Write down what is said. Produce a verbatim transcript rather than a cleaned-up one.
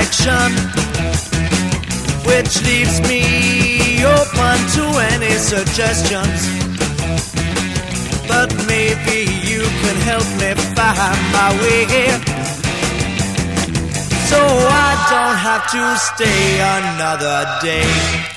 direction, which leaves me open to any suggestions. But maybe you can help me find my way, so I don't have to stay another day.